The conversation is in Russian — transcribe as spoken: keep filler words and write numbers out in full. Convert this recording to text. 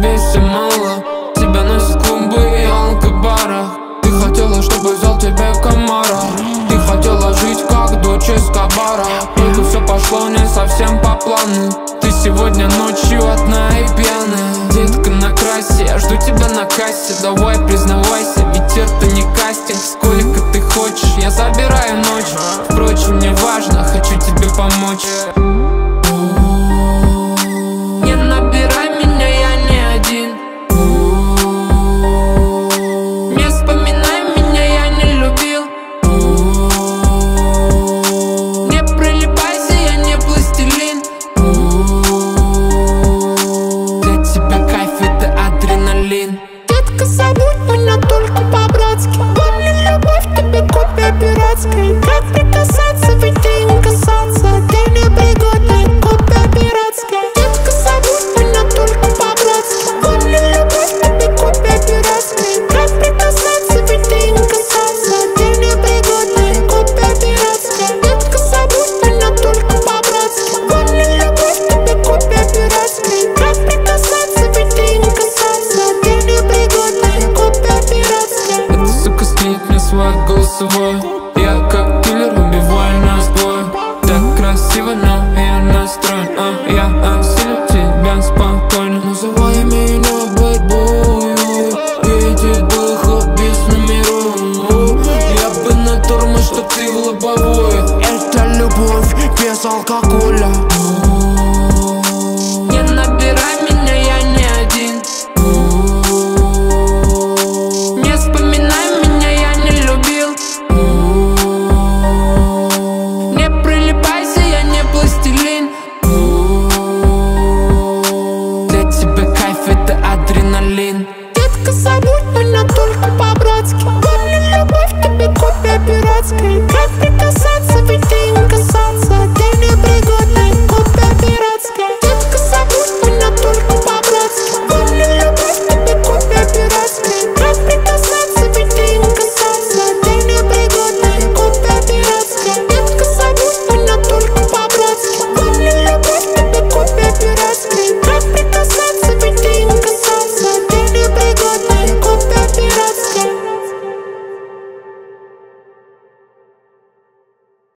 тебе все мало. Тебя носят клубы и алкобара. Ты хотела, чтобы взял тебе комара. Ты хотела жить как дочь Эскобара. Только все пошло не совсем по плану. Ты сегодня ночью одна и пьяная. Детка, накрасься, я жду тебя на кассе. Давай признавайся, ведь это не кастинг. Сколько ты хочешь, я забираю ночь. Впрочем, не важно, хочу тебе помочь.